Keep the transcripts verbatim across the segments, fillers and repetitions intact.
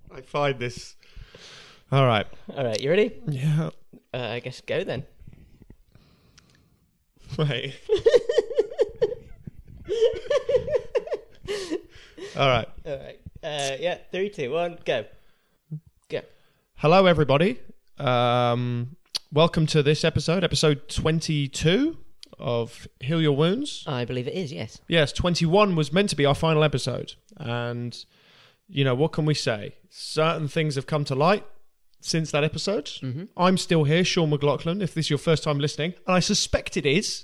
I find this. All right. All right, you ready? Yeah. Uh, I guess go then. Wait. All right. All right. Uh, yeah, three, two, one, go. Go. Hello, everybody. Um, welcome to this episode, episode twenty-two of Heal Your Wounds. I believe it is, yes. Yes, twenty-one was meant to be our final episode. And, you know, what can we say? Certain things have come to light since that episode. Mm-hmm. I'm still here, Sean McLaughlin, if this is your first time listening. And I suspect it is.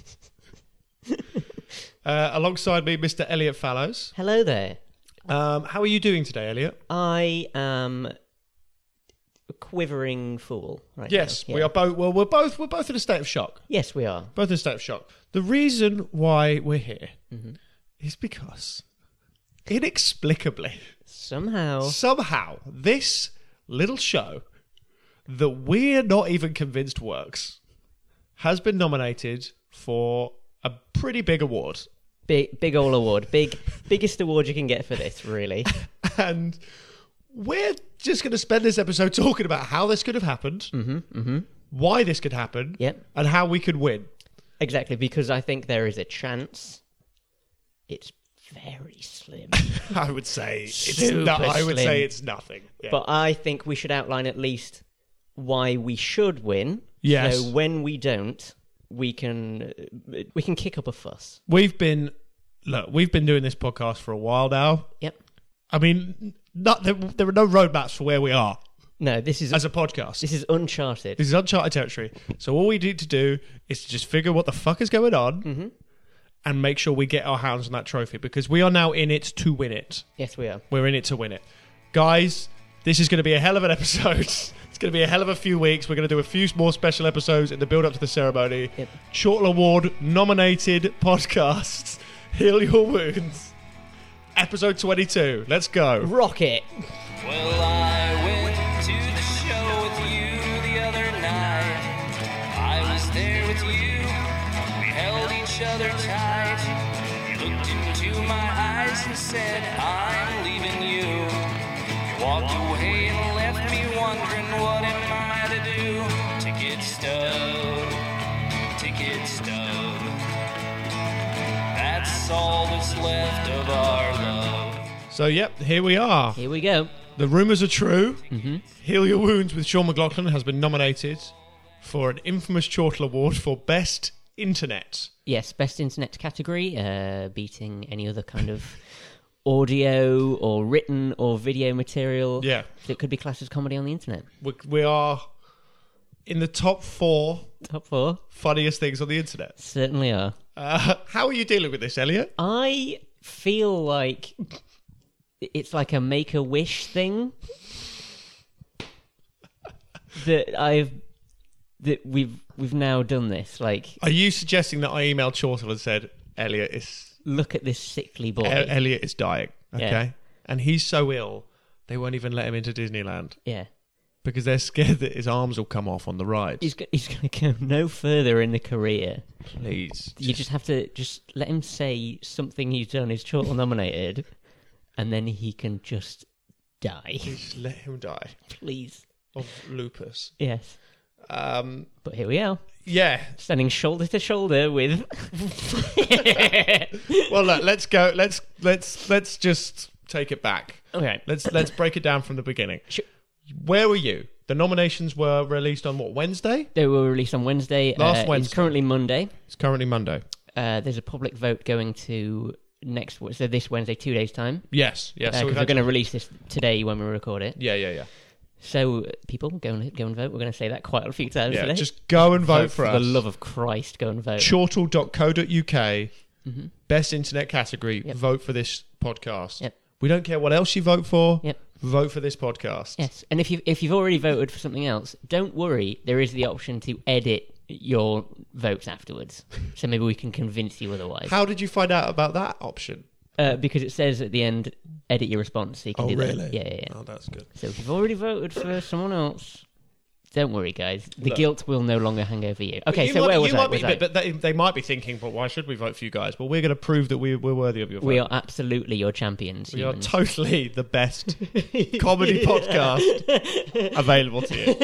uh, alongside me, Mister Elliot Fallows. Hello there. Um, how are you doing today, Elliot? I am a quivering fool right Yes, now. we Yeah. are both. Well, we're both. We're both in a state of shock. Yes, we are. Both in a state of shock. The reason why we're here Mm-hmm. is because, inexplicably, Somehow. somehow, this little show that we're not even convinced works has been nominated for a pretty big award. Big, big ol' award. Big, biggest award you can get for this, really. And we're just going to spend this episode talking about how this could have happened, Mm-hmm, mm-hmm. why this could happen, Yep. and how we could win. Exactly, because I think there is a chance. It's very slim. I would say it's Super no, I would slim. say it's nothing. Yeah. But I think we should outline at least why we should win. Yes. So when we don't, we can uh, we can kick up a fuss. We've been look, we've been doing this podcast for a while now. Yep. I mean, not there, there are no roadmaps for where we are No, this is as a podcast. this is uncharted. This is uncharted territory. So all we need to do is to just figure what the fuck is going on Mm-hmm. and make sure we get our hands on that trophy because we are now in it to win it. Yes, we are. We're in it to win it. Guys, this is going to be a hell of an episode. It's going to be a hell of a few weeks. We're going to do a few more special episodes in the build-up to the ceremony. Yep. Chortle Award nominated podcast, Heal Your Wounds, episode twenty-two. Let's go. Rocket. Well, I went to the show with you the other night. I was there with you. We held each other tight. You looked into my eyes and said, I'm leaving you. You walked away and left me wondering what am I to do to get stubbed, to get stubbed. That's all that's left of our love. So, yep, here we are. Here we go. The rumours are true. Mm-hmm. Heal Your Wounds with Sean McLaughlin has been nominated for an infamous Chortle Award for Best Internet. Yes, best internet category, uh, beating any other kind of audio or written or video material Yeah. that could be classed as comedy on the internet. We, we are in the top four Top four. funniest things on the internet. Certainly are. Uh, how are you dealing with this, Elliot? I feel like it's like a make-a-wish thing that I've that we've we've now done this. Like, Are you suggesting that I emailed Chortle and said, Elliot is look at this sickly boy. E- Elliot is dying, okay? Yeah. And he's so ill, they won't even let him into Disneyland yeah, because they're scared that his arms will come off on the ride. he's go- he's going to go no further in the career. Please. You just have to just let him say something he's done is Chortle nominated, and then he can just die. Just let him die Please. of lupus. Yes. Um, But here we are, yeah. standing shoulder to shoulder with. Well, look, let's go. Let's let's let's just take it back. Okay. Let's let's break it down from the beginning. Sure. Where were you? The nominations were released on what, Wednesday? They were released on Wednesday. Last uh, Wednesday. It's currently Monday. It's currently Monday. Uh, there's a public vote going to next, so this Wednesday, two days time. Yes, yes. Because so we've we're had going to to- release this today when we record it. Yeah, yeah, yeah. So uh, people, go and go and vote. We're going to say that quite a few times Yeah, today. just go and vote, for, for us. the love of Christ, go and vote. Chortle dot co dot uk, Mm-hmm. best internet category. Yep. Vote for this podcast. Yep. We don't care what else you vote for. Yep. Vote for this podcast. Yes, and if you if you've already voted for something else, don't worry. There is the option to edit your votes afterwards. So maybe we can convince you otherwise. How did you find out about that option? Uh, because it says at the end, edit your response, so you can Oh, do really? that. Yeah, yeah, yeah. Oh, that's good. So if you've already voted for someone else, Don't worry, guys. The Look. guilt will no longer hang over you. Okay, you so might, where was you I? might be, Was I- but, but they, they might be thinking, but why should we vote for you guys? Well, we're going to prove that we, we're worthy of your vote. We are absolutely your champions. We are humans. totally the best comedy podcast available to you.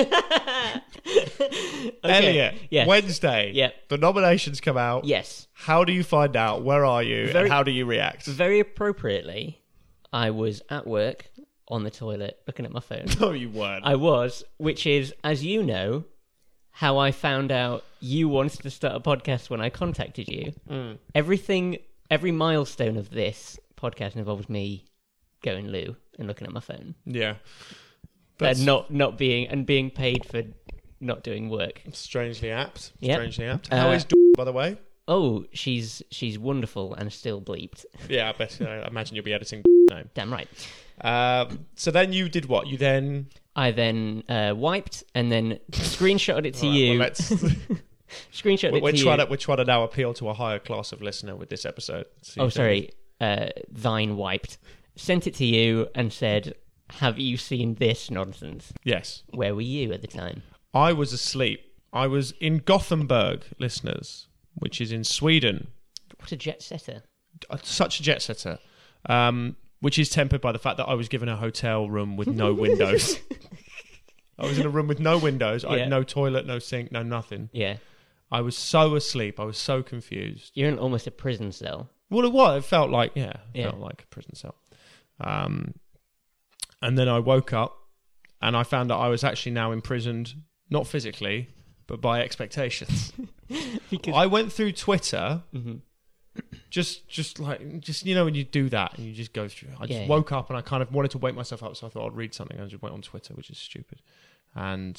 Okay, Elliot, yes. Wednesday, Yeah. the nominations come out. Yes. How do you find out? Where are you? Very- and how do you react? Very appropriately, I was at work on the toilet looking at my phone. No, you weren't. I was, which is, as you know, how I found out you wanted to start a podcast when I contacted you. Mm. Everything, every milestone of this podcast involves me going loo and looking at my phone Yeah. That's and not not being and being paid for not doing work. strangely apt. Yep. Strangely apt. Uh, How is D- by the way? Oh, she's she's wonderful and still bleeped. Yeah, I bet. I imagine you'll be editing name. Damn right. Um, so then you did what? You then I then uh, wiped and then screenshotted it to All right, you. well, let's- Screenshotted we're, it we're to trying you. to we're trying to now appeal to a higher class of listener with this episode. So Oh, you sorry. Uh, thine wiped. Sent it to you and said, "Have you seen this nonsense?" don't- Yes, Where were you at the time? I was asleep. I was in Gothenburg, listeners, which is in Sweden. What a jet setter! Such a jet setter, um, which is tempered by the fact that I was given a hotel room with no windows. I was in a room with no windows. I Yeah. had no toilet, no sink, no nothing. Yeah, I was so asleep. I was so confused. you're in almost a prison cell. Well, it was. It felt like, yeah, it Yeah. felt like a prison cell. Um, and then I woke up and I found that I was actually now imprisoned, not physically, but by expectations. Because I went through Twitter, Mhm. just, just like, just you know, when you do that and you just go through. I just Yeah. woke up and I kind of wanted to wake myself up, so I thought I'd read something. I just went on Twitter, which is stupid, and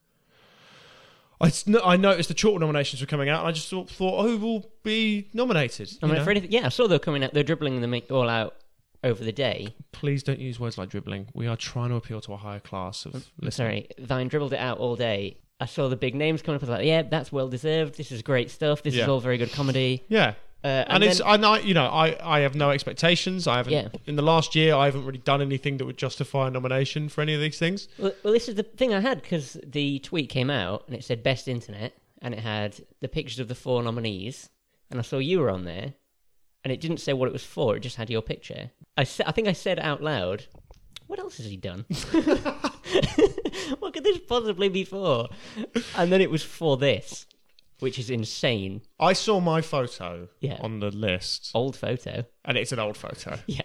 I, s- I noticed the Chortle nominations were coming out, and I just thought, thought who will be nominated? I you mean, know? for anything, yeah, I saw they were coming out. They're dribbling them all out over the day. Please don't use words like dribbling. We are trying to appeal to a higher class of listeners. Sorry, Thine dribbled it out all day. I saw the big names coming up. I was like, yeah, that's well deserved. This is great stuff. This Yeah. is all very good comedy. Yeah. Uh, And, and it's then- and I you know I, I have no expectations. I haven't Yeah. in the last year I haven't really done anything that would justify a nomination for any of these things. Well, well, this is the thing I had because the tweet came out and it said best internet and it had the pictures of the four nominees and I saw you were on there and it didn't say what it was for. It just had your picture. I sa- I think I said out loud, "What else has he done? What could this possibly be for?" And then it was for this, which is insane. I saw my photo Yeah. on the list, Old photo. and it's an old photo. Yeah.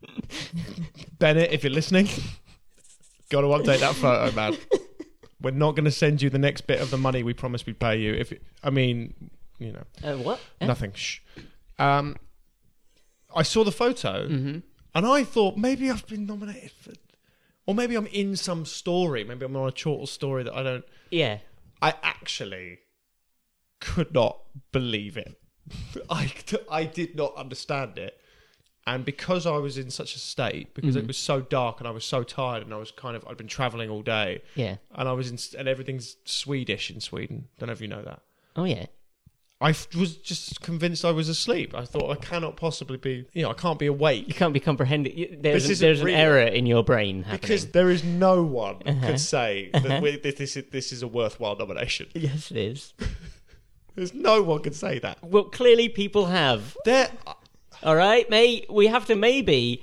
Bennett, if you're listening, got to update that photo, man. We're not going to send you the next bit of the money we promised we'd pay you. If it, I mean, you know, Uh, what? nothing. Shh. Um, I saw the photo, Mm-hmm. and I thought maybe I've been nominated for, or maybe I'm in some story. Maybe I'm on a Chortle story that I don't. Yeah. I actually could not believe it. I, I did not understand it. And because I was in such a state, because Mm-hmm. it was so dark and I was so tired and I was kind of, I'd been traveling all day Yeah. and I was in, and everything's Swedish in Sweden. Don't know if you know that. Oh, yeah. I f- was just convinced I was asleep. I thought I cannot possibly be, you know, I can't be You awake can't be comprehending. you- There's, This a- isn't there's an real. error in your brain happening. because there is no one who Uh-huh. could say that we, this, this, is, this is a worthwhile nomination. Yes, it is. There's no one can say that. Well, clearly people have. There, All right, mate. We have to maybe.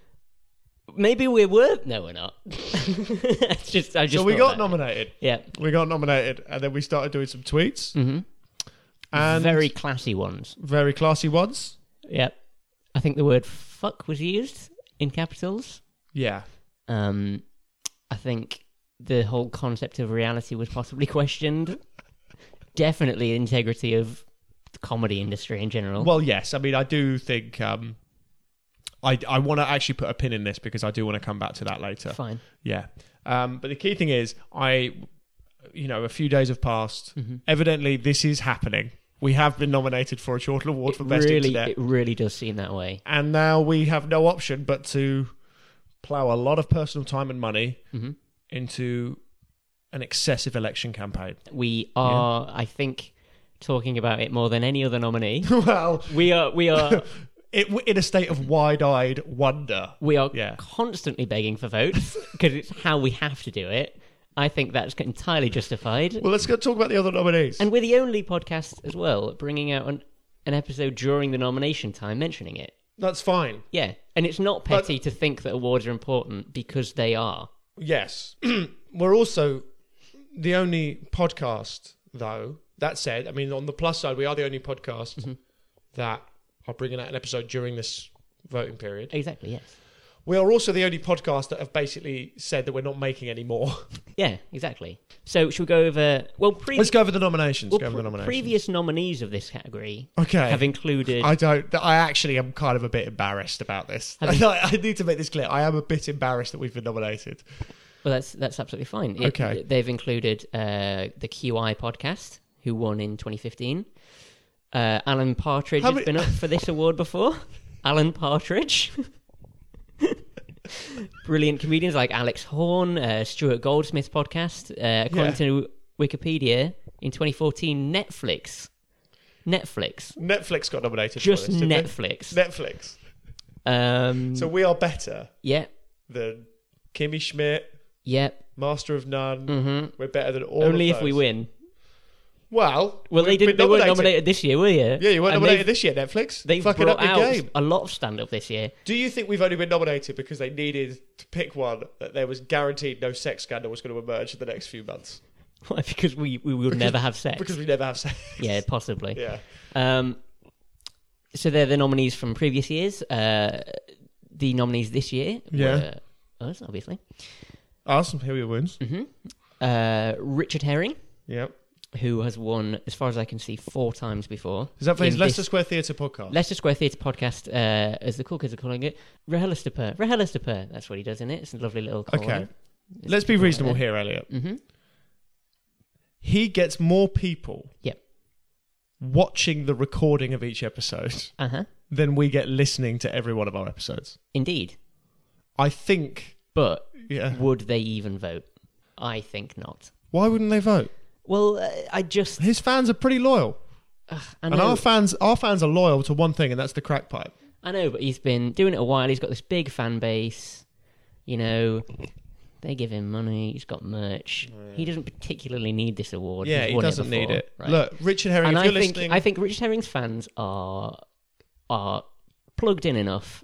Maybe we're worth. No, we're not. It's just. I just. so we thought got that. nominated. Yeah. We got nominated, and then we started doing some tweets hmm and Very classy ones. very classy ones. Yep. I think the word "fuck" was used in capitals. Yeah, Um, I think the whole concept of reality was possibly questioned. Definitely the integrity of the comedy industry in general. well, yes. I mean, I do think um, I I want to actually put a pin in this because I do want to come back to that later. Fine. Yeah, um, but the key thing is, I, you know, a few days have passed. Mm-hmm. Evidently, this is happening. We have been nominated for a Chortle Award for Best really, Internet, it really does seem that way. and now we have no option but to plough a lot of personal time and money hmm into an excessive election campaign. We are, I think, talking about it more than any other nominee. Well, We are, we are, it, in a state of wide-eyed wonder. we are Yeah. constantly begging for votes because it's how we have to do it. I think that's entirely justified. Well, let's go talk about the other nominees. And we're the only podcast as well bringing out an, an episode during the nomination time mentioning it. That's fine. Yeah, and it's not petty to think that awards are important because they are. Yes. We're also the only podcast, though. That said, I mean, on the plus side, we are the only podcast Mm-hmm. that are bringing out an episode during this voting period. Exactly, yes. We are also the only podcast that have basically said that we're not making any more. Yeah, exactly. So should we go over... Well, pre- Let's go over the nominations. well, go over the pre- nominations. previous nominees of this category Okay. have included... I don't. I actually am kind of a bit embarrassed about this. Have you- I need to make this clear. I am a bit embarrassed that we've been nominated. Well, that's that's absolutely fine. It- Okay. They've included uh, the Q I podcast, who won in twenty fifteen. Uh, Alan Partridge How has many- been up for this award before. Alan Partridge. Brilliant comedians like Alex Horn, uh, Stuart Goldsmith's podcast. Uh, according Yeah. to Wikipedia, in twenty fourteen, Netflix. Netflix. Netflix got nominated. Just for this, didn't they? Netflix. Netflix. Um, So we are better yeah, than Kimmy Schmidt, yeah. Master of None. hmm We're better than all. Only of if we those. win. Well, Well, they we've didn't. been They weren't nominated this year, were you? Yeah, you weren't And nominated they've- this year, Netflix. They've Fucking brought up your out game. a lot of stand-up this year. Do you think we've only been nominated because they needed to pick one that there was guaranteed no sex scandal was going to emerge in the next few months? Why? Because we, we will never have sex. Because we never have sex. Yeah, possibly. Yeah. Um, so they're the nominees from previous years. Uh, the nominees this year Yeah. were us, obviously. Awesome. Here we wins. hmm Uh, Richard Herring, Yep. who has won, as far as I can see, four times before. Is that for his in Leicester this Square Theatre podcast? Leicester Square Theatre podcast, uh, as the cool kids are calling it, Rahelistaper. Rahelistaper. That's what he does in it. It's a lovely little call. Okay. Let's be reasonable here, Elliot. Mm-hmm. He gets more people Yep. watching the recording of each episode Uh-huh. than we get listening to every one of our episodes. Indeed. I think. But Yeah. would they even vote? I think not. Why wouldn't they vote? Well, uh, I just... His fans are pretty loyal. I And know, our fans our fans are loyal to one thing, and that's the crack pipe. I know, but he's been doing it a while. He's got this big fan base. You know, they give him money. He's got merch. He doesn't particularly need this award. Yeah, He's he won doesn't before, need it. right? Look, Richard Herring, and if I you're think listening... I think Richard Herring's fans are are plugged in enough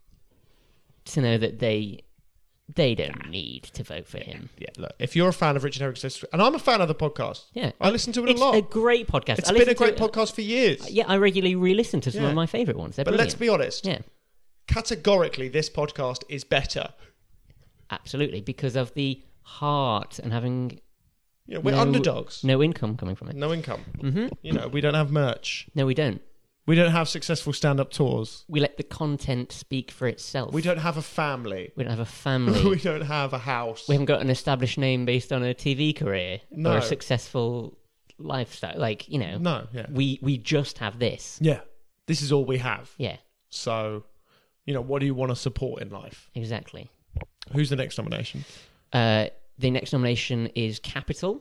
to know that they they don't need to vote for him. Yeah, look, if you're a fan of Richard Herring's... And I'm a fan of the podcast. Yeah, I listen to it it's a lot. a great podcast. It's I been a listen great to it- podcast for years. Yeah, I regularly re-listen to some Yeah. of my favourite ones. They're But brilliant. let's be honest. Yeah, Categorically, this podcast is better. absolutely, because of the heart and having You know, we're No- underdogs. no income coming from it. No income. hmm You know, we don't have merch. No, we don't. We don't have successful stand-up tours. We let the content speak for itself. We don't have a family. We don't have a family. we don't have a house. We haven't got an established name based on a T V career No. or a successful lifestyle. Like, you know, No, yeah. we we just have this. Yeah. This is all we have. Yeah, So, you know, what do you want to support in life? exactly. Who's the next nomination? Uh, the next nomination is Capital,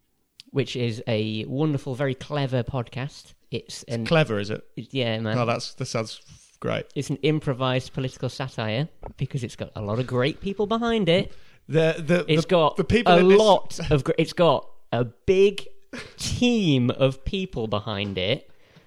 which is a wonderful, very clever podcast. It's an Clever, is it? yeah, man. Oh, that's that sounds great. It's an improvised political satire because it's got a lot of great people behind it. The the It's the, got the people a in this- lot of. gr- It's got a big team of people behind it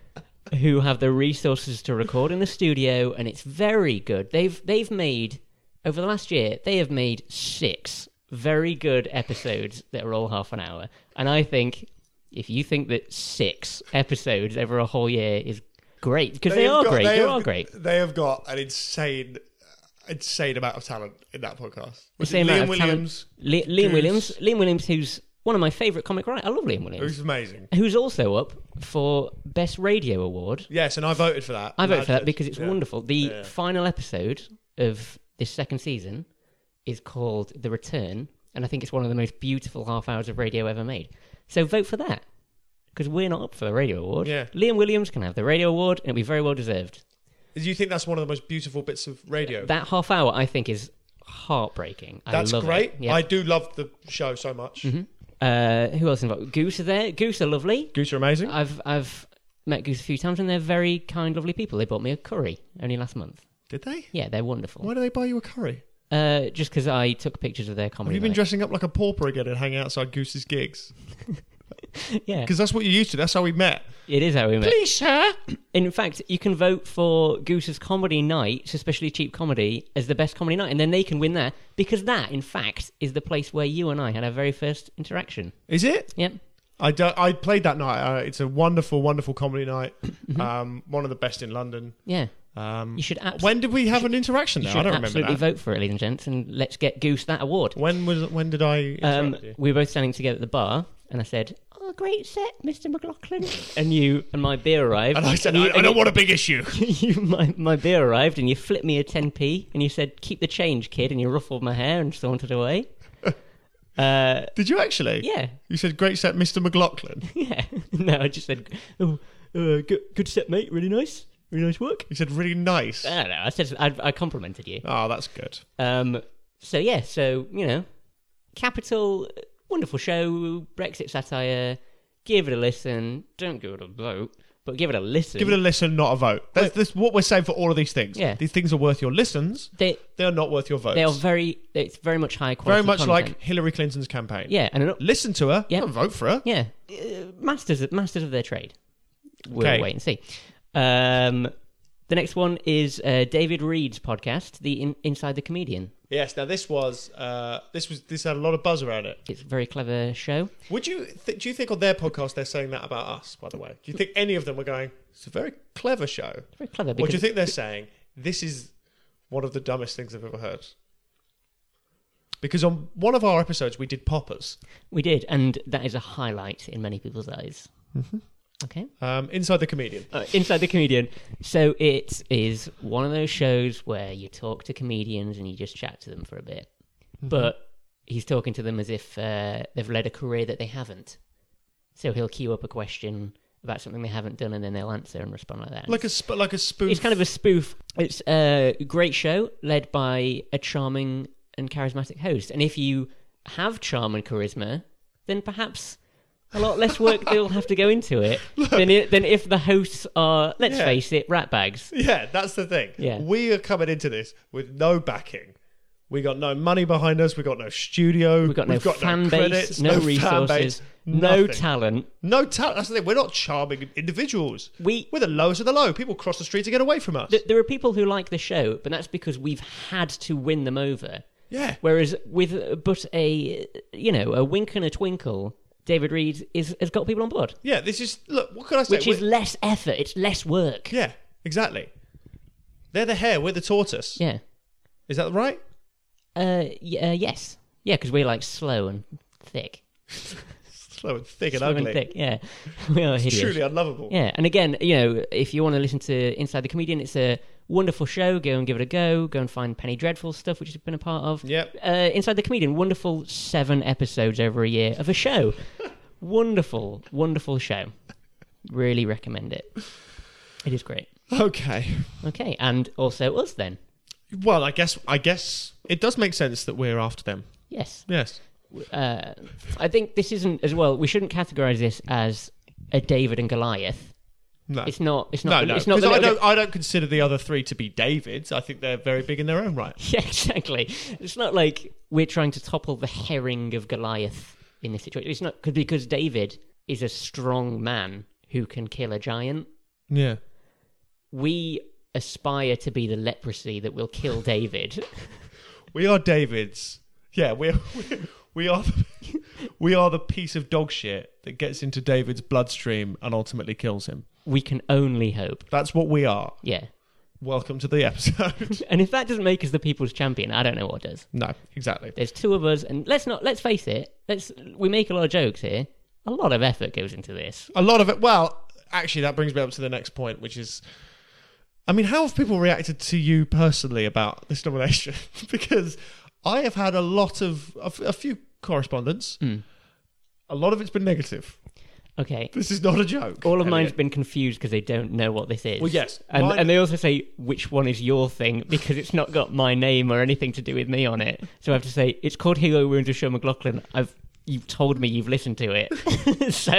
who have the resources to record in the studio, and it's very good. They've they've made over the last year. They have made six very good episodes that are all half an hour, and I think if you think that six episodes over a whole year is great, because they, have are got- great, they, have- are great. They have got an insane, insane amount of talent in that podcast. Was Same it amount Liam of talent. Williams, Li- Liam Goose. Williams, Liam Williams, who's one of my favourite comic writers. I love Liam Williams. who's amazing. Who's also up for Best Radio Award. Yes, and I voted for that. I voted for that Imagine. because it's Yeah. wonderful. The Yeah. final episode of this second season is called The Return, and I think it's one of the most beautiful half hours of radio ever made. So vote for that, because we're not up for the Radio Award. Yeah. Liam Williams can have the Radio Award, and it'll be very well deserved. Do you think that's one of the most beautiful bits of radio? That half hour, I think, is heartbreaking. That's I love great. It. Yeah. I do love the show so much. Mhm. Uh, who else involved? Goose are there. Goose are lovely. Goose are amazing. I've I've met Goose a few times, and they're very kind, lovely people. They bought me a curry only last month. Did they? Yeah, they're wonderful. Why do they buy you a curry? Uh, just because I took pictures of their Have comedy. you been night. dressing up like a pauper again and hanging outside Goose's gigs? Yeah, Because that's what you used to. That's how we met. it is how we met. Please, sir. In fact, you can vote for Goose's comedy night, especially cheap comedy, as the best comedy night, and then they can win that because that, in fact, is the place where you and I had our very first interaction. Is it? Yep. I, do, I played that night. Uh, it's a wonderful, wonderful comedy night. um, one of the best in London. Yeah. Um, You should abs- when did we have an interaction You there? should I don't remember absolutely that. vote for it, ladies and gents, and let's get Goose that award. When was? When did I interact Um, with you? we were both standing together at the bar, and I said, "Oh, great set, Mister McLaughlin." And you and my beer arrived. And I said, you, I, I and don't you- want a big issue. you, my, my beer arrived, and you flipped me a ten p, and you said, "Keep the change, kid," and you ruffled my hair and sauntered away. Uh, Did you actually? yeah, You said, great set, Mister McLaughlin. yeah. No, I just said, "Oh, uh, good, good set, mate. Really nice, really nice work." You said, really nice. I don't know. I said I, I complimented you. Oh, that's good. Um, so yeah, so you know, Capital, wonderful show, Brexit satire. Give it a listen. Don't give it a vote, but give it a listen. Give it a listen, not a vote. That's, that's what we're saying for all of these things. Yeah. These things are worth your listens. They They are not worth your votes. they are very. It's very much high quality. Very much content. like Hillary Clinton's campaign. Yeah, and an, Listen to her. Yeah. Don't vote for her. yeah, uh, masters masters of their trade. We'll Okay. wait and see. Um, the next one is uh, David Reed's podcast, the In- Inside the Comedian. Yes. Now this was uh, this was this had a lot of buzz around it. It's a very clever show. Would you th- do you think on their podcast they're saying that about us? By the way, do you think any of them were going? It's a very clever show. Very clever. Or do you Because think they're saying this is one of the dumbest things I've ever heard? Because on one of our episodes we did poppers. we did, and that is a highlight in many people's eyes. Mm-hmm. Okay. Um, Inside the Comedian. Uh, Inside the Comedian. So it is one of those shows where you talk to comedians and you just chat to them for a bit. Mm-hmm. But he's talking to them as if uh, they've led a career that they haven't. So he'll queue up a question about something they haven't done and then they'll answer and respond like that. Like a sp- like a spoof. It's kind of a spoof. It's a great show led by a charming and charismatic host. And if you have charm and charisma, then perhaps a lot less work they'll have to go into it than, it than if the hosts are, let's Yeah. face it, ratbags. Yeah, that's the thing. Yeah. We are coming into this with no backing. We got no money behind us. We got no studio. We've got no We've got fan no base, credits, no, fan resources, base, no nothing. talent. No talent. That's the thing. We're not charming individuals. We We're the lowest of the low. People cross the street to get away from us. th- there are people who like the show, but that's because we've had to win them over. yeah. Whereas with uh, but a you know a wink and a twinkle, David Reed is has got people on board, Yeah, this is... Look, what can I say? which is We're- less effort. It's less work. Yeah, exactly. They're the hare. We're the tortoise. Yeah. Is that right? Uh, y- uh yes. Yeah, because we're like slow and thick. Slow and thick and Slow ugly. and thick. Yeah. We are hideous. Truly unlovable. Yeah, and again, you know, if you want to listen to Inside the Comedian, it's a wonderful show. Go and give it a go. Go and find Penny Dreadful stuff, which you've been a part of. Yep. Uh, Inside the Comedian, wonderful seven episodes over a year of a show. Wonderful, wonderful show. Really recommend it. It is great. Okay. Okay, and also us then. Well, I guess I guess it does make sense that we're after them. Yes. Yes. Uh, I think this isn't as well. We shouldn't categorize this as a David and Goliath. No. It's not. It's No, not. no. It's not. Because the I little don't. I don't consider the other three to be Davids. I think they're very big in their own right. Yeah, exactly. It's not like we're trying to topple the herring of Goliath in this situation. It's not 'cause- because David is a strong man who can kill a giant. Yeah. We aspire to be the leprosy that will kill David. We are Davids. Yeah, we're, we're we are the, we are the piece of dog shit that gets into David's bloodstream and ultimately kills him. We can only hope. That's what we are. Yeah. Welcome to the episode. And if that doesn't make us the people's champion, I don't know what does. No, exactly. There's two of us, and let's not let's face it. Let's we make a lot of jokes here. A lot of effort goes into this. A lot of it. Well, actually, that brings me up to the next point, which is, I mean, how have people reacted to you personally about this nomination? Because I have had a lot of a, f- a few correspondence. Mm. A lot of it's been negative. Okay. This is not a joke. All of mine's Elliot. been confused because they don't know what this is. Well, yes, And, mine- and they also say, which one is your thing? Because it's not got my name or anything to do with me on it. So I have to say, it's called Hero Wounds of Sean McLaughlin. I've You've told me you've listened to it. so,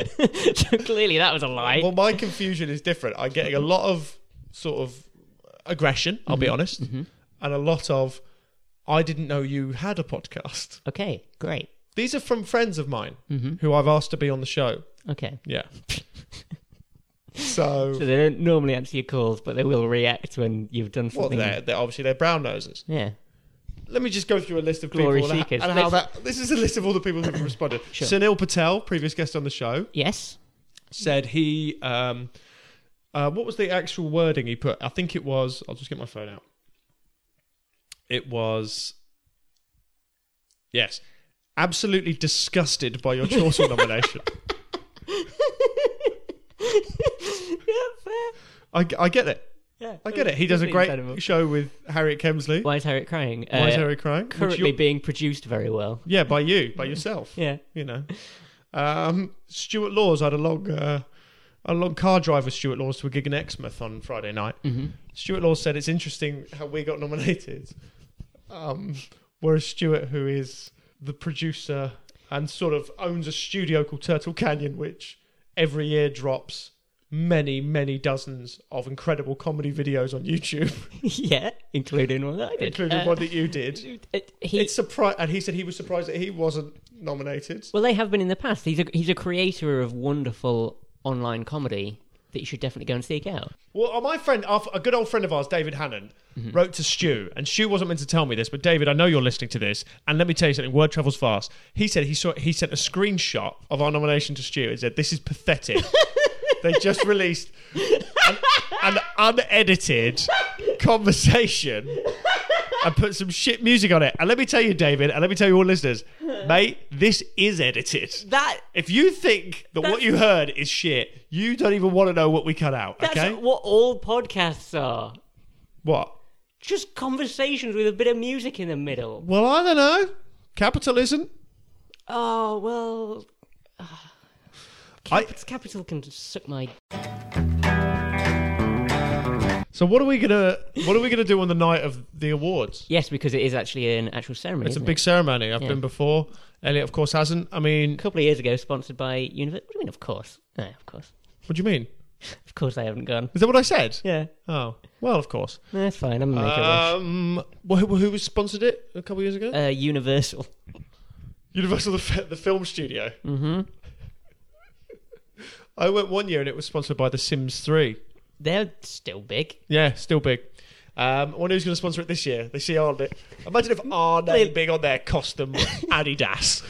so clearly that was a lie. Well, my confusion is different. I'm getting a lot of sort of aggression, I'll be honest, Mhm. and a lot of I didn't know you had a podcast. Okay, great. These are from friends of mine Mm-hmm. who I've asked to be on the show. Okay. Yeah. so, So they don't normally answer your calls, but they will react when you've done well, something. they're, they're obviously they're brown nosers. Yeah. Let me just go through a list of Glory people and, seekers. and how Let's- that. This is a list of all the people who have responded. Sure. Sunil Patel, previous guest on the show, Yes. said he. Um, uh, what was the actual wording he put? I think it was. I'll just get my phone out. It was. Yes, absolutely disgusted by your Chortle nomination. Yeah, fair. I, I get it. Yeah, I get it. He does a great Incredible. show with Harriet Kemsley. Why is Harriet crying? Why is Uh, Harriet crying? Which Currently you're- being produced very well. yeah, by you, by yourself. Yeah. You know. Um, Stuart Laws had a long, uh, a long car drive with Stuart Laws to a gig in Exmouth on Friday night. Mm-hmm. Stuart Laws said it's interesting how we got nominated, um, whereas Stuart, who is the producer and sort of owns a studio called Turtle Canyon, which every year drops many, many dozens of incredible comedy videos on YouTube, Yeah, including one that I did. including Uh, one that you did. it- he, It's surpri- and he said he was surprised that he wasn't nominated. well, they have been in the past. He's a, he's a creator of wonderful online comedy that you should definitely go and seek out. Well, uh, my friend, our- a good old friend of ours, David Hannon, Mm-hmm. wrote to Stu, and Stu wasn't meant to tell me this, but David, I know you're listening to this, and let me tell you something. Word travels fast. He said he saw he sent a screenshot of our nomination to Stu and said, "This is pathetic." They just released an, an unedited conversation and put some shit music on it. And let me tell you, David, and let me tell you all listeners, mate, this is edited. That If you think that what That's- you heard is shit, you don't even want to know what we cut out, that's okay? what all podcasts are. What? Just conversations with a bit of music in the middle. Well, I don't know. Capitalism. Oh well, I- Cap- capital can suck my. So what are we gonna what are we gonna do on the night of the awards? Yes, because it is actually an actual ceremony. It's a isn't big it? ceremony. I've Yeah. been before. Elliot, of course, hasn't. I mean, A couple of years ago, sponsored by Univer. What do you mean? Of course. No, of course. what do you mean? Of course, I haven't gone. Is that what I said? Yeah, Oh, well, of course. no, that's fine. I'm gonna make a Um, well, who, who was sponsored it a couple of years ago? wish. Uh, Universal. Universal, the, fi- the film studio. Mm-hmm. I went one year and it was sponsored by The Sims three. They're still big. Yeah, still big. Um, I wonder who's going to sponsor it this year. They see Arne. Imagine if Arne They- being on their custom Adidas.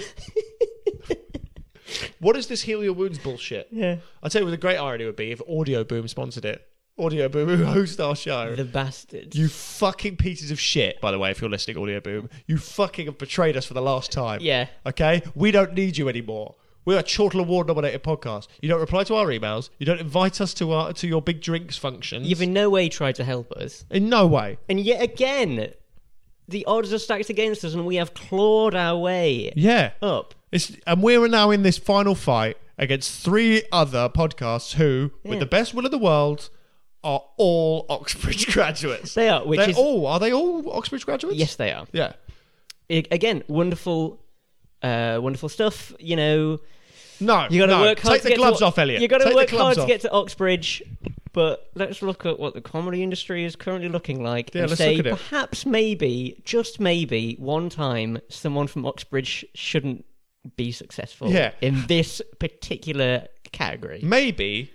What is this heal your wounds bullshit? Yeah. I'll tell you what the great irony would be if Audio Boom sponsored it. Audio Boom, who host our show. The bastards. You fucking pieces of shit, by the way, if you're listening, Audio Boom. You fucking have betrayed us for the last time. Yeah. Okay? We don't need you anymore. We're a Chortle Award nominated podcast. You don't reply to our emails. You don't invite us to our to your big drinks functions. You've in no way tried to help us. In no way. And yet again, the odds are stacked against us, and we have clawed our way Yeah. up. It's, and we're now in this final fight against three other podcasts who, with Yeah. the best will of the world, are all Oxbridge graduates. They are, which They're is all. Are they all Oxbridge graduates? yes, they are. Yeah. I- again, wonderful, uh, wonderful stuff. You know, No. you got to no. work hard. Take to the get gloves to, off, Elliot. You got to Take work the hard gloves to off. get to Oxbridge. But let's look at what the comedy industry is currently looking like Yeah, and let's say look at it. perhaps, maybe, just maybe, one time someone from Oxbridge shouldn't be successful Yeah. in this particular category. Maybe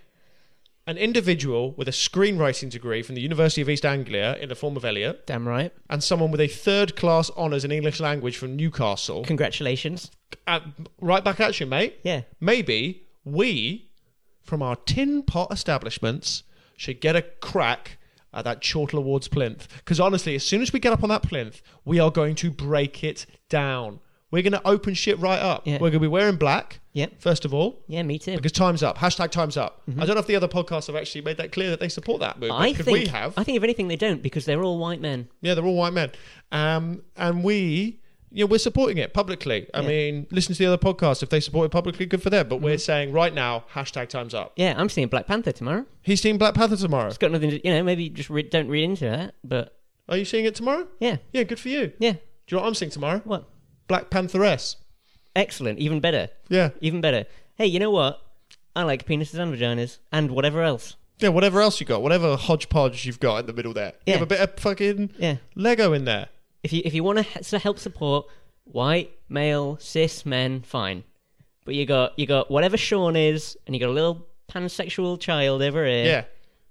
an individual with a screenwriting degree from the University of East Anglia in the form of Elliot, Damn right. and someone with a third class honours in English language from Newcastle. Congratulations. Uh, right back at you, mate. Yeah. Maybe we, from our tin pot establishments, should get a crack at that Chortle Awards plinth. Because honestly, as soon as we get up on that plinth, we are going to break it down. We're going to open shit right up. Yeah. We're going to be wearing black, Yep. first of all, Yeah, me too. because time's up. Hashtag time's up. I don't know if the other podcasts have actually made that clear that they support that movement. I Because think we have. I think if anything they don't because they're all white men. Yeah, they're all white men. Um, and we, you know, we're supporting it publicly. I Yeah. mean, listen to the other podcasts. If they support it publicly, good for them. But we're saying right now, hashtag time's up. Yeah, I'm seeing Black Panther tomorrow. He's seeing Black Panther tomorrow. It's got nothing to, you know, maybe just re- don't read into that, but Are you seeing it tomorrow? yeah, Yeah, good for you. Do yeah. you know what I'm seeing tomorrow? What? Black Pantheress. Excellent, even better, Yeah. even better. Hey, you know what? I like penises and vaginas and whatever else. Yeah, whatever else you got, whatever hodgepodge you've got in the middle there. You Yeah. have a bit of fucking Yeah, Lego in there. If you if you want to help support white, male, cis men, fine. But you got you got whatever Sean is, and you got a little pansexual child over here. Yeah.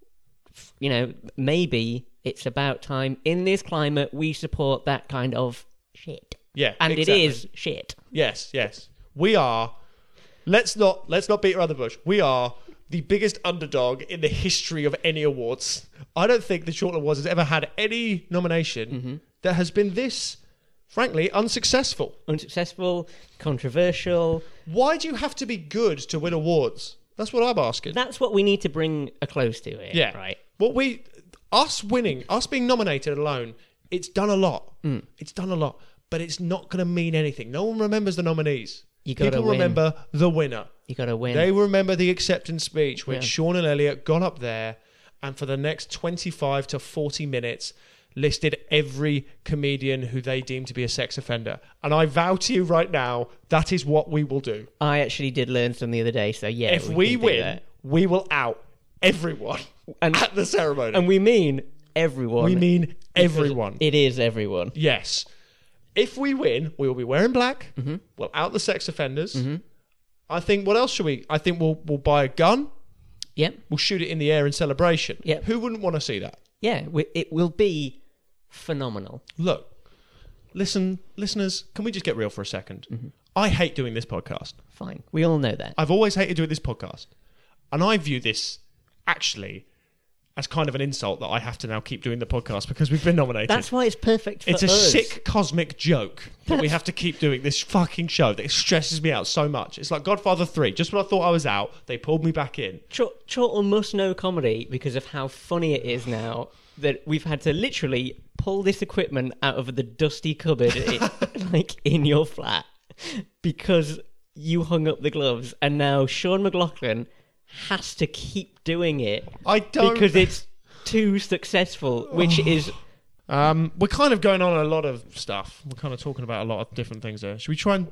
You know, maybe it's about time in this climate we support that kind of shit. Yeah. And exactly. it is shit. Yes, yes. We are. Let's not let's not beat around the bush. We are the biggest underdog in the history of any awards. I don't think the Short Awards has ever had any nomination mm-hmm. that has been this, frankly, unsuccessful. Unsuccessful, controversial. Why do you have to be good to win awards? That's what I'm asking. That's what we need to bring a close to here. Yeah. Right. What we, us winning, us being nominated alone, it's done a lot. Mm. It's done a lot, but it's not going to mean anything. No one remembers the nominees. You gotta People win. remember the winner. You got to win. They remember the acceptance speech when Yeah. Sean and Elliot got up there and for the next twenty-five to forty minutes listed every comedian who they deemed to be a sex offender. And I vow to you right now, that is what we will do. I actually did learn some the other day, so yeah. If we, we can do win, that. we will out everyone And- at the ceremony. And we mean everyone. we mean Because everyone. It is everyone. Yes. If we win, we will be wearing black. Mm-hmm. We'll out the sex offenders. Mm-hmm. I think, what else should we? I think we'll we'll buy a gun. Yep. We'll shoot it in the air in celebration. Yep. Who wouldn't want to see that? Yeah, we, it will be phenomenal. Look, listen, listeners, can we just get real for a second? Mm-hmm. I hate doing this podcast. Fine. We all know that. I've always hated doing this podcast. And I view this, actually, as kind of an insult that I have to now keep doing the podcast because we've been nominated. That's why it's perfect for It's a us. sick cosmic joke that we have to keep doing this fucking show that stresses me out so much. It's like Godfather three. Just when I thought I was out, they pulled me back in. Ch- Chortle must know comedy because of how funny it is now that we've had to literally pull this equipment out of the dusty cupboard it, like in your flat because you hung up the gloves, and now Sean McLaughlin has to keep doing it I don't... because it's too successful, which is... Um, we're kind of going on a lot of stuff. We're kind of talking about a lot of different things there. Should we try and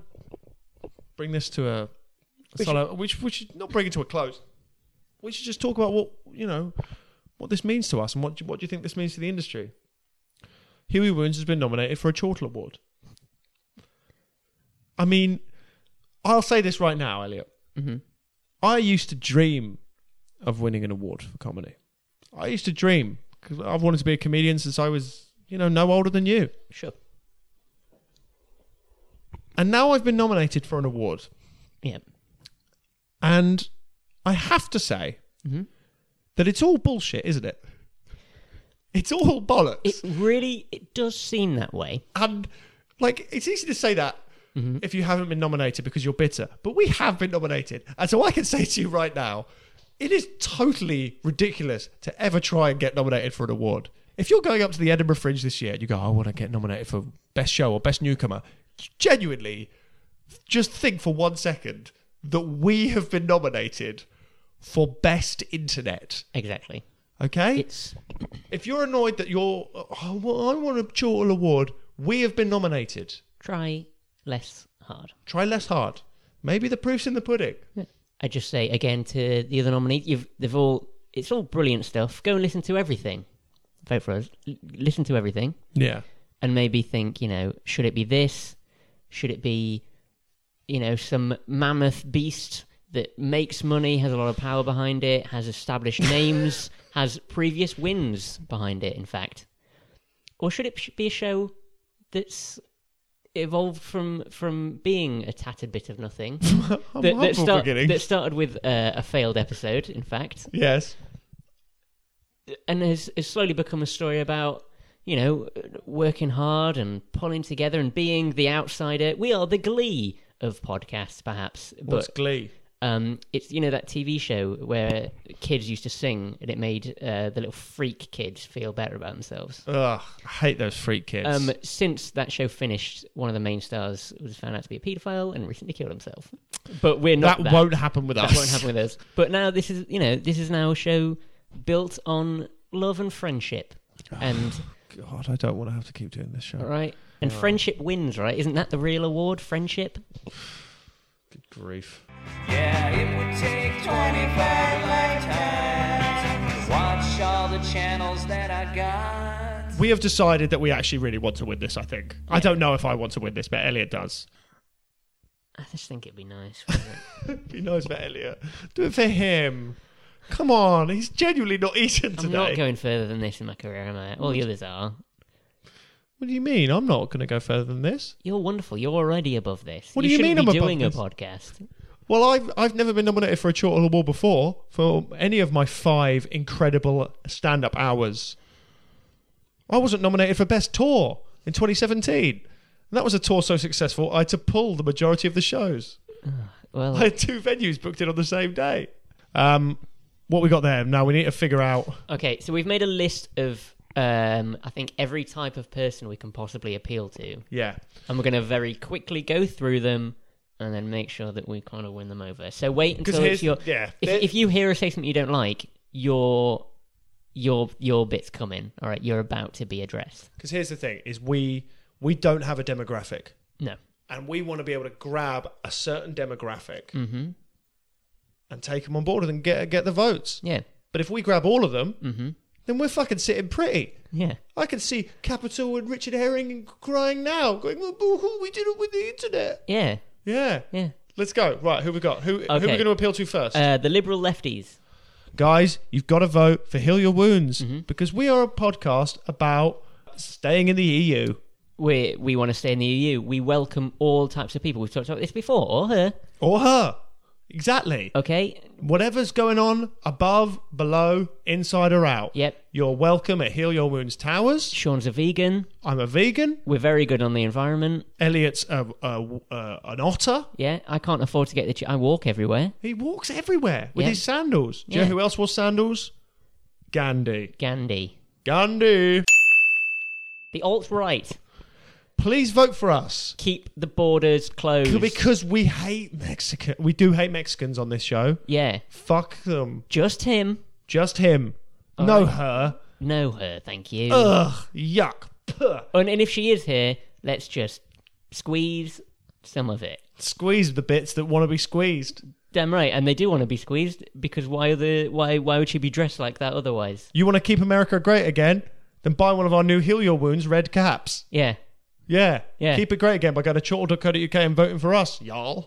bring this to a... We solo, we, should, we should not bring it to a close. We should just talk about what, you know, what this means to us and what do, what do you think this means to the industry? Huey Woons has been nominated for a Chortle Award. I mean, I'll say this right now, Elliot. Mm-hmm. I used to dream of winning an award for comedy. I used to dream because I've wanted to be a comedian since I was, you know, no older than you. Sure. And now I've been nominated for an award. Yeah. And I have to say mm-hmm. that it's all bullshit, isn't it? It's all bollocks. It really, it does seem that way. And, like, it's easy to say that mm-hmm. if you haven't been nominated because you're bitter. But we have been nominated. And so I can say to you right now, it is totally ridiculous to ever try and get nominated for an award. If you're going up to the Edinburgh Fringe this year and you go, I want to get nominated for Best Show or Best Newcomer, genuinely, just think for one second that we have been nominated for Best Internet. Exactly. Okay? It's... If you're annoyed that you're, oh, well, I want a Chortle Award, we have been nominated. Try less hard. Try less hard. Maybe the proof's in the pudding. Yeah. I just say again to the other nominees, you've they've all it's all brilliant stuff. Go and listen to everything. Vote for us. L- listen to everything. Yeah. And maybe think, you know, should it be this? Should it be, you know, some mammoth beast that makes money, has a lot of power behind it, has established names, has previous wins behind it, in fact? Or should it be a show that's evolved from from being a tattered bit of nothing that, that, start, that started with uh, a failed episode, in fact, yes, and has, has slowly become a story about, you know, working hard and pulling together and being the outsider. We are the Glee of podcasts, perhaps. What's but, Glee? Um, it's, you know, that T V show where kids used to sing and it made uh, the little freak kids feel better about themselves. Ugh, I hate those freak kids. Um, since that show finished, one of the main stars was found out to be a paedophile and recently killed himself. But we're not that. That won't happen with that us. won't happen with us. But now this is, you know, this is now a show built on love and friendship. And God, I don't want to have to keep doing this show. Right. And oh. friendship wins, right? Isn't that the real award, friendship? Good grief. Yeah, it would take twenty-five lifetimes to watch all the channels that I got. we have decided that we actually really want to win this, I think. Yeah. I don't know if I want to win this, but Elliot does. I just think it'd be nice. wouldn't it? It'd be nice for Elliot. Do it for him. Come on, he's genuinely not eaten today. I'm not going further than this in my career, am I? All the others are. What do you mean? I'm not going to go further than this. You're wonderful. You're already above this. What do you mean shouldn't I'm be above doing a this? podcast. Well, I've I've never been nominated for a Chortle Award before for any of my five incredible stand-up hours. I wasn't nominated for Best Tour in twenty seventeen. And that was a tour so successful, I had to pull the majority of the shows. Well, I had two venues booked in on the same day. Um, what we got there? Now we need to figure out... okay, so we've made a list of, um, I think, every type of person we can possibly appeal to. Yeah. And we're going to very quickly go through them and then make sure that we kind of win them over. So wait until Because it's your... yeah, If, if you hear us say something you don't like, your your your bit's coming. All right, you're about to be addressed. Because here's the thing: is we we don't have a demographic, No. and we want to be able to grab a certain demographic Mm-hmm. and take them on board and get get the votes. Yeah. But if we grab all of them, Mm-hmm. then we're fucking sitting pretty. Yeah. I can see Capital and Richard Herring crying now, going, "Oh, boo-hoo, we did it with the internet." Yeah. Yeah. Yeah. Let's go. Right, who we got? Who, who are we Okay. going to appeal to first? Uh, the liberal lefties. Guys, you've got to vote for Heal Your Wounds Mm-hmm. because we are a podcast about staying in the E U. We we want to stay in the E U. We welcome all types of people. We've talked about this before, or her. Or her. Exactly. Okay. Whatever's going on above, below, inside or out. Yep. You're welcome at Heal Your Wounds Towers. Sean's a vegan. I'm a vegan. We're very good on the environment. Elliot's a, a, a, an otter. Yeah. I can't afford to get the. Ch- I walk everywhere. He walks everywhere with Yeah. his sandals. Do you Yeah. know who else wore sandals? Gandhi. Gandhi. Gandhi. The alt-right. Please vote for us. Keep the borders closed. Because we hate Mexican. We do hate Mexicans on this show. Yeah. Fuck them. Just him. Just him. All no right. her. No her, thank you. Ugh. Yuck. Puh. And, and if she is here, let's just squeeze some of it. Squeeze the bits that want to be squeezed. Damn right, and they do want to be squeezed because why are the why why would she be dressed like that otherwise? You want to keep America great again? Then buy one of our new Heal Your Wounds red caps. Yeah. Yeah. Yeah. Keep it great again by going to chortle dot co dot uk and voting for us, y'all.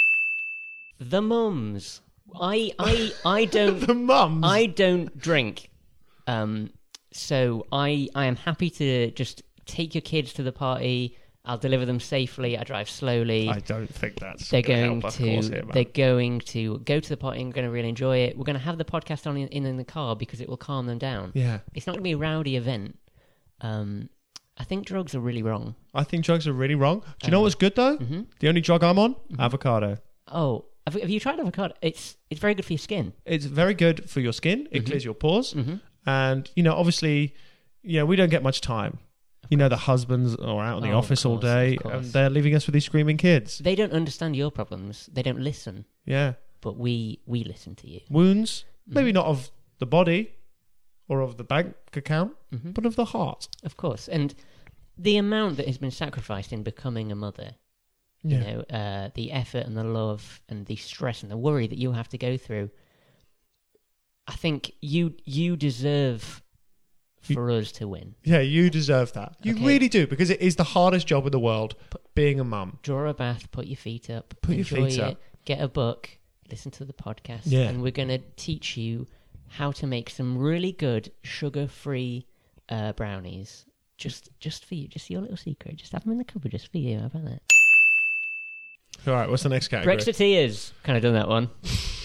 The mums. I I I don't The mums. I don't drink. Um so I I am happy to just take your kids to the party. I'll deliver them safely. I drive slowly. I don't think that's They're gonna going help us to cause here, man. they're going to go to the party and going to really enjoy it. We're going to have the podcast on in, in, in the car because it will calm them down. Yeah. It's not going to be a rowdy event. Um, I think drugs are really wrong. I think drugs are really wrong. Do you know what's good though? Mm-hmm. The only drug I'm on? Avocado. Oh, have, have you tried avocado? It's it's very good for your skin. It's very good for your skin. It Mhm. clears your pores. Mhm. And, you know, obviously, you know, we don't get much time. You know, the husbands are out in the Oh, of office all course, day of course. and they're leaving us with these screaming kids. They don't understand your problems. They don't listen. Yeah. But we we listen to you. Wounds, Mm-hmm. maybe not of the body or of the bank account, Mhm. but of the heart. Of course. And the amount that has been sacrificed in becoming a mother, you know, uh, the effort and the love and the stress and the worry that you have to go through. I think you you deserve for us to win. Yeah, you deserve that. You Okay. really do, because it is the hardest job in the world, being a mum. Draw a bath, put your feet up, Put your enjoy feet it, up. get a book, listen to the podcast, Yeah. and we're going to teach you how to make some really good sugar-free uh, brownies. Just just for you, just your little secret. Just have them in the cupboard just for you. How about that? All right, what's the next category? Brexiteers. Kind of done that one.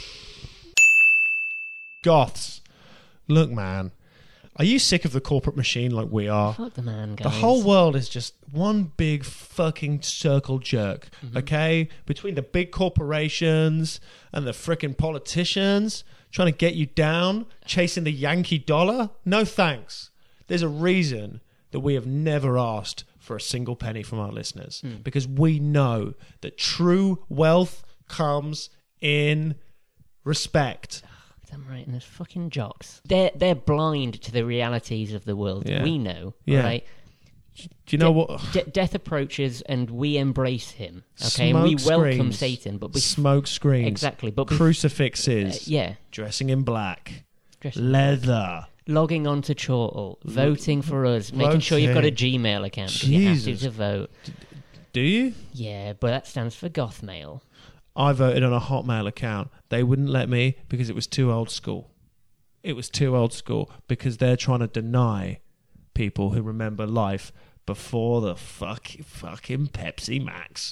Goths. Look, man, are you sick of the corporate machine like we are? Fuck the man, guys. The whole world is just one big fucking circle jerk, Mm-hmm. okay? Between the big corporations and the frickin' politicians trying to get you down, chasing the Yankee dollar. No thanks. There's a reason that we have never asked for a single penny from our listeners, Mm. because we know that true wealth comes in respect. Damn right, and there's fucking jocks. They're they're blind to the realities of the world. Yeah. We know, Yeah. right? Do you know De- what? De- death approaches, and we embrace him. Okay, and we Smoke welcome screens. Satan, but we Smoke screens. exactly, but we, Crucifixes. uh, yeah, Dressing in black. Dress- Leather. logging on to Chortle, voting for us, making sure you've got a Voting. Gmail account because you have to, Jesus. to vote. Do you? Yeah, but that stands for Gothmail. I voted on a Hotmail account. They wouldn't let me because it was too old school. It was too old school because they're trying to deny people who remember life before the fuck, fucking Pepsi Max.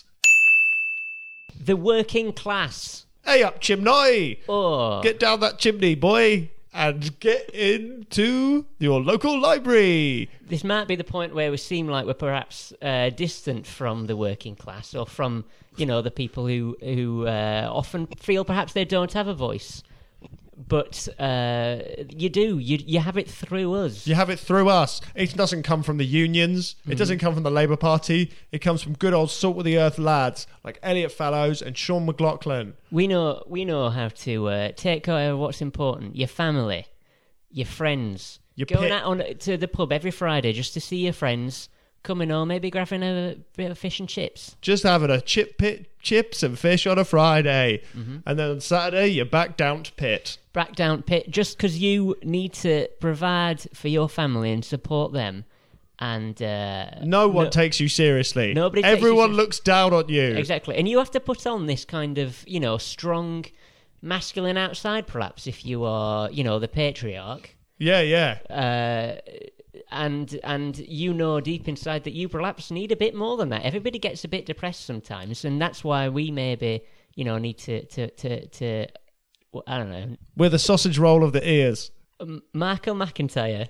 The working class. Hey up, chimney! Oh, Get down that chimney, boy, and get into your local library. this might be the point where we seem like we're perhaps uh, distant from the working class, or from, you know, the people who who uh, often feel perhaps they don't have a voice. But uh, you do. You you have it through us. You have it through us. It doesn't come from the unions. It doesn't come from the Labour Party. It comes from good old salt of the earth lads like Elliot Fallows and Sean McLaughlin. We know we know how to uh, take care of what's important. Your family, your friends. Your Going pit. out on to the pub every Friday just to see your friends. Coming home, maybe grabbing a bit of fish and chips. Just having a chip pit, chips and fish on a Friday. And then on Saturday, you're back down to pit. Back down pit, just because you need to provide for your family and support them. And uh, No one no- takes you seriously. Nobody takes you Everyone seriously. looks down on you. Exactly. And you have to put on this kind of, you know, strong, masculine outside, perhaps, if you are, you know, the patriarch. Yeah, yeah. Uh, and and you know deep inside that you perhaps need a bit more than that. Everybody gets a bit depressed sometimes, and that's why we maybe, you know, need to, to, to, to well, I don't know, We're the sausage roll of the ears. um, Michael McIntyre,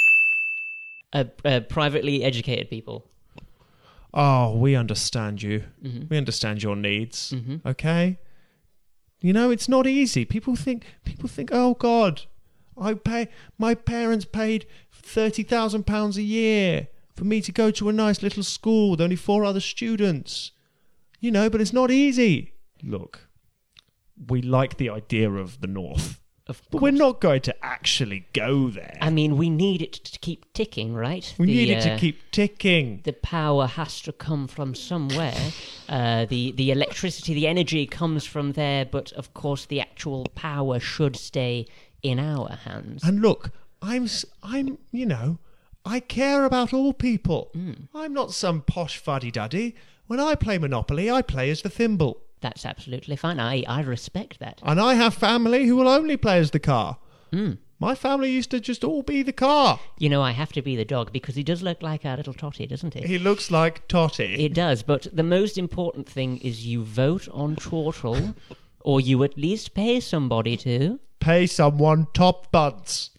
uh, uh, privately educated people. Oh, we understand you. Mm-hmm. We understand your needs. Okay? You know, it's not easy. People think, people think, oh, God, I pay, my parents paid thirty thousand pounds a year for me to go to a nice little school with only four other students. You know, but it's not easy. Look, we like the idea of the North, Of but we're not going to actually go there. I mean, we need it to keep ticking, right? we The, need it to uh, keep ticking. The power has to come from somewhere. Uh, the the electricity, the energy comes from there, but of course, the actual power should stay in our hands. And look, I'm, s- I'm, you know, I care about all people. Mm. I'm not some posh fuddy-duddy. When I play Monopoly, I play as the thimble. That's absolutely fine. I, I respect that. And I have family who will only play as the car. Mm. My family used to just all be the car. You know, I have to be the dog because he does look like our little Totty, doesn't he? He looks like Totty. It does, but the most important thing is you vote on Chortle, or you at least pay somebody to. Pay someone top buds.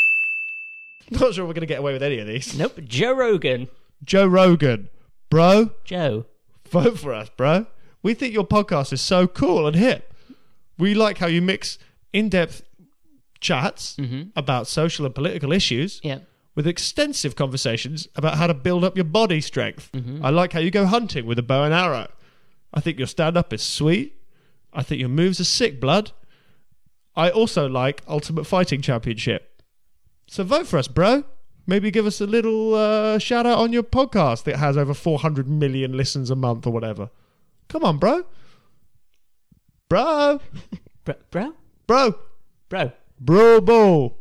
Not sure we're going to get away with any of these. Nope, Joe Rogan. Joe Rogan. Bro, Joe. vote for us, bro. We think your podcast is so cool and hip. We like how you mix in-depth chats about social and political issues Yeah. with extensive conversations about how to build up your body strength. I like how you go hunting with a bow and arrow. I think your stand-up is sweet. I think your moves are sick, blood. I also like Ultimate Fighting Championship. So vote for us, bro. Maybe give us a little uh, shout out on your podcast that has over four hundred million listens a month or whatever. Come on, bro. Bro. Bro? Bro? Bro. Bro. Bro, bro.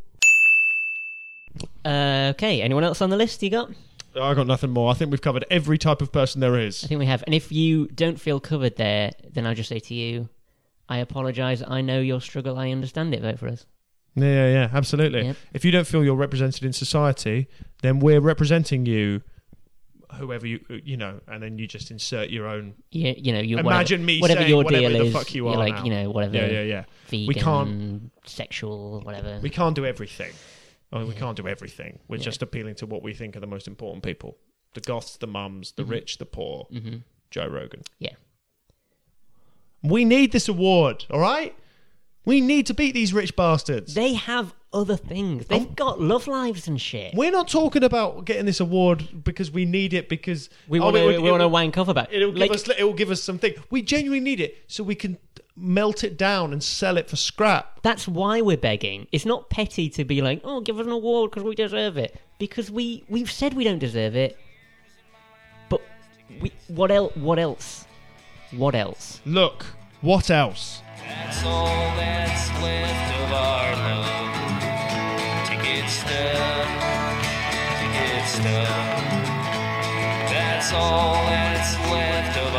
Uh, okay, anyone else on the list you got? I got nothing more. I think we've covered every type of person there I is. think we have. And if you don't feel covered there, then I'll just say to you, I apologise. I know your struggle. I understand it. Vote for us. Yeah, yeah, yeah, absolutely. Yep. If you don't feel you're represented in society, then we're representing you, whoever you, you know, and then you just insert your own. You, you know, you Imagine whatever, me whatever saying your whatever deal the is. fuck you you're are like, now. you know, whatever. Yeah, yeah, yeah. Vegan, We can't- sexual, whatever. We can't do everything. I mean, we can't do everything. We're Yeah. just appealing to what we think are the most important people: the goths, the mums, the rich, the poor. hmm Joe Rogan. Yeah. We need this award, all right? We need to beat these rich bastards. They have other things. They've Oh. got love lives and shit. We're not talking about getting this award because we need it because We oh, want to. it We would- want it to would- wank off about. It'll give Like, us. It'll give us something. We genuinely need it so we can melt it down and sell it for scrap. That's why we're begging. It's not petty to be like, oh, give us an award because we deserve it. Because we we've said we don't deserve it. But we what else? What else? What else? Look, what else? That's all that's left of our love. Tickets stuff, to get stuff. That's all that's left of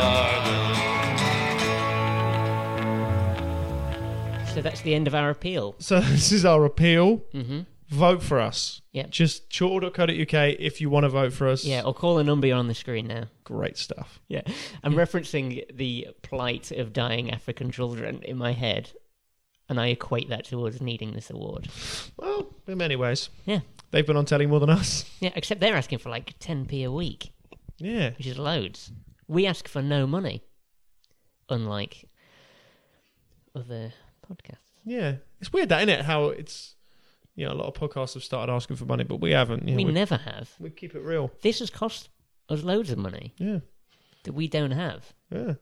our love. So that's the end of our appeal. So this is our appeal. Mm-hmm. Vote for us. Yep. Just chortle dot co dot U K if you want to vote for us. Yeah, or call the number on the screen now. Great stuff. Yeah, I'm referencing the plight of dying African children in my head, and I equate that towards needing this award. Well, in many ways. Yeah. They've been on telly more than us. Yeah, except they're asking for like ten p a week, Yeah. which is loads. We ask for no money, unlike other podcasts. Yeah. It's weird that, isn't it? How it's, you know, a lot of podcasts have started asking for money, but we haven't. You know, we we never have. we keep it real. This has cost us loads of money Yeah. that we don't have. Yeah.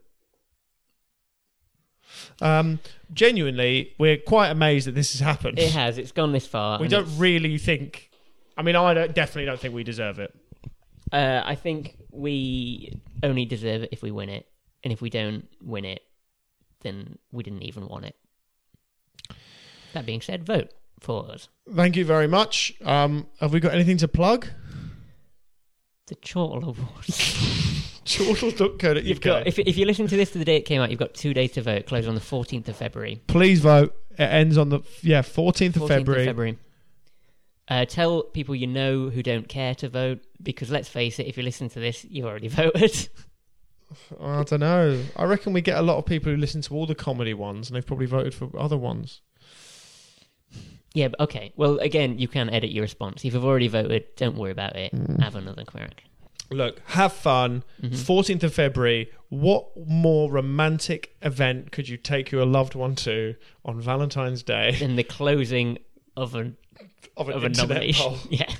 Um, genuinely, we're quite amazed that this has happened. It has. It's gone this far. We and don't it's- really think. I mean, I don't, definitely don't think we deserve it. Uh, I think we only deserve it if we win it, and if we don't win it, then we didn't even want it. That being said, vote for us. Thank you very much. Um, have we got anything to plug? The Chortle Awards. chortle dot co dot U K. You've got, if, if you listen to this to the day it came out, you've got two days to vote. Close on the fourteenth of February. Please vote. It ends on the yeah fourteenth of fourteenth February. Of February. Uh, tell people you know who don't care to vote, because let's face it, if you listen to this, you've already voted. I don't know. I reckon we get a lot of people who listen to all the comedy ones, and they've probably voted for other ones. Yeah, but okay. Well, again, you can edit your response. If you've already voted, don't worry about it. Mm. Have another crack. Look, have fun. Mhm. fourteenth of February. What more romantic event could you take your loved one to on Valentine's Day Then the closing of a of an of a internet nomination. poll? Yeah,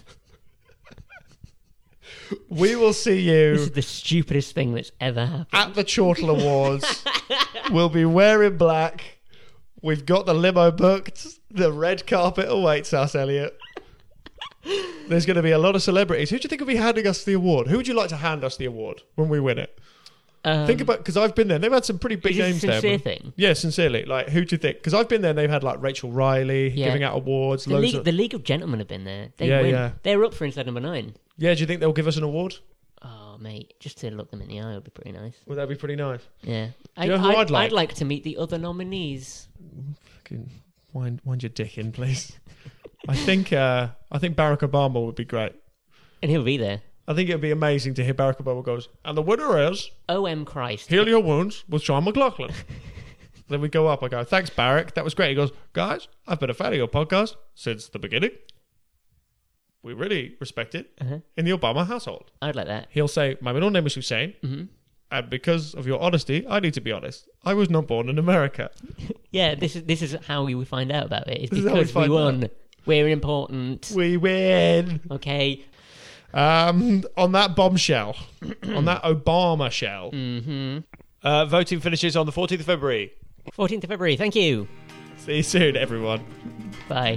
We will see this is you the stupidest thing that's ever happened. at the Chortle Awards. We'll be wearing black. We've got the limo booked. The red carpet awaits us, Elliot. There's going to be a lot of celebrities. Who do you think will be handing us the award? Who would you like to hand us the award when we win it? Um, Think about, because I've been there. They've had some pretty big is this a names there. sincere but- thing? Yeah, sincerely. Like, who do you think? Because I've been there and they've had like Rachel Riley Yeah. giving out awards. The loads League, of... the League of Gentlemen have been there. They Yeah, win. yeah. They're up for inside number nine. Yeah, do you think they'll give us an award? Oh, mate, just to look them in the eye would be pretty nice. Would that be pretty nice? Yeah. you know who I'd, I'd like? I'd like to meet the other nominees. Fucking wind, wind your dick in, please. I think uh, I think Barack Obama would be great. And he'll be there. I think it would be amazing to hear Barack Obama goes, and the winner is O M Christ. Heal Your Wounds with Sean McLaughlin. Then we go up. I go, thanks, Barack. That was great. He goes, guys, I've been a fan of your podcast since the beginning. We really respect it Uh-huh. in the Obama household. I'd like that. He'll say, my middle name is Hussein, hmm and because of your honesty, I need to be honest. I was not born in America. Yeah, this is this is how we find out about it. It's This is how we because we, find won. We're important. We win. Okay. Um, on that bombshell, on that Obama shell, Mm-hmm. uh, voting finishes on the fourteenth of February. fourteenth of February. Thank you. See you soon, everyone. Bye.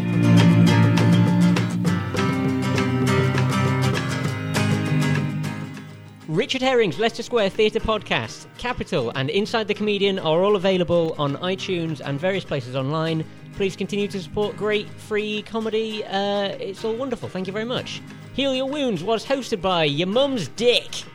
Richard Herring's Leicester Square Theatre podcast, Capital, and Inside the Comedian are all available on iTunes and various places online. Please continue to support great free comedy. Uh, it's all wonderful. Thank you very much. Heal Your Wounds was hosted by your mum's dick.